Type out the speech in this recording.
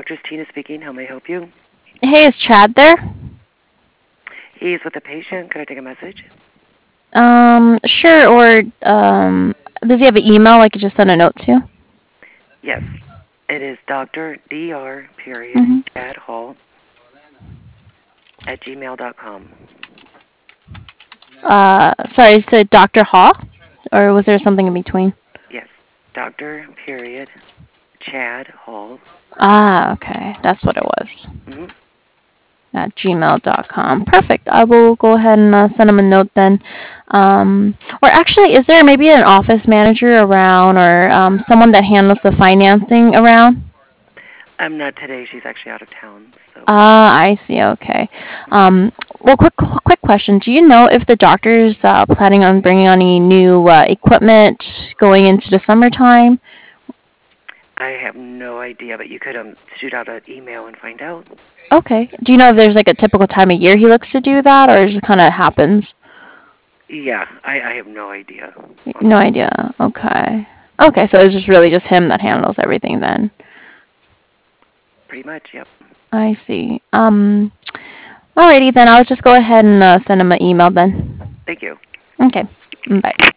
Doctor Tina speaking. How may I help you? Hey, is Chad there? He's with a patient. Could I take a message? Sure, or, does he have an email I could just send a note to? Yes. It is Dr. Dr. Period Mm-hmm. Chad Hall at gmail.com. Sorry, you said Dr. Hall? Or was there something in between? Yes. Dr. Period Chad Hall. Ah, okay. That's what it was. Mm-hmm. At gmail.com. Perfect. I will go ahead and send him a note then. Or actually, is there maybe an office manager around or someone that handles the financing around? I'm not today. She's actually out of town. So, Ah, I see. Okay. Well, quick question. Do you know if the doctor's planning on bringing on any new equipment going into the summertime? I have no idea, but you could shoot out an email and find out. Okay. Do you know if there's like a typical time of year he looks to do that, or it just kind of happens? Yeah, I have no idea on No that. idea. Okay. Okay, so it's just really just him that handles everything then. Pretty much, yep. I see. Alrighty then. I'll just go ahead and send him an email then. Thank you. Okay. Bye.